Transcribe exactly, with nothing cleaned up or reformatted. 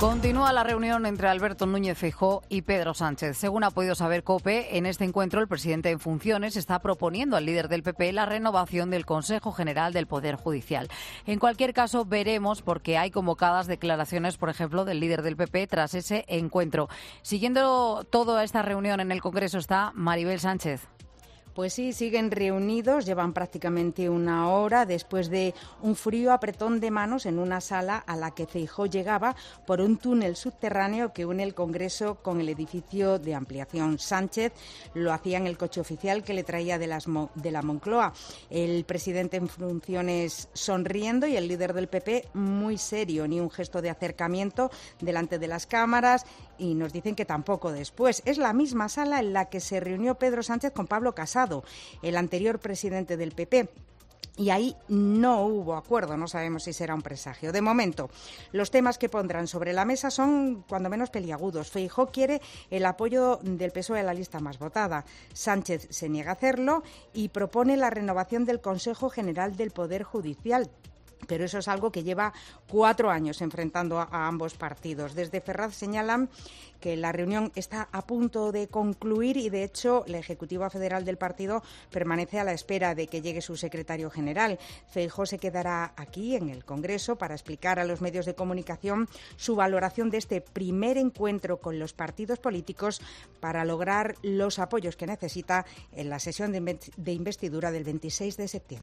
Continúa la reunión entre Alberto Núñez Feijóo y Pedro Sánchez. Según ha podido saber COPE, en este encuentro el presidente en funciones está proponiendo al líder del P P la renovación del Consejo General del Poder Judicial. En cualquier caso, veremos porque hay convocadas declaraciones, por ejemplo, del líder del P P tras ese encuentro. Siguiendo toda esta reunión en el Congreso está Maribel Sánchez. Pues sí, siguen reunidos, llevan prácticamente una hora después de un frío apretón de manos en una sala a la que Feijóo llegaba por un túnel subterráneo que une el Congreso con el edificio de ampliación. Sánchez lo hacía en el coche oficial que le traía de, las Mo- de la Moncloa. El presidente en funciones sonriendo y el líder del P P muy serio, ni un gesto de acercamiento delante de las cámaras, y nos dicen que tampoco después. Es la misma sala en la que se reunió Pedro Sánchez con Pablo Casado, el anterior presidente del P P. Y ahí no hubo acuerdo, no sabemos si será un presagio. De momento, los temas que pondrán sobre la mesa son cuando menos peliagudos. Feijóo quiere el apoyo del P S O E a la lista más votada. Sánchez se niega a hacerlo y propone la renovación del Consejo General del Poder Judicial. Pero eso es algo que lleva cuatro años enfrentando a, a ambos partidos. Desde Ferraz señalan que la reunión está a punto de concluir y, de hecho, la Ejecutiva Federal del partido permanece a la espera de que llegue su secretario general. Feijóo se quedará aquí, en el Congreso, para explicar a los medios de comunicación su valoración de este primer encuentro con los partidos políticos para lograr los apoyos que necesita en la sesión de investidura del veintiséis de septiembre.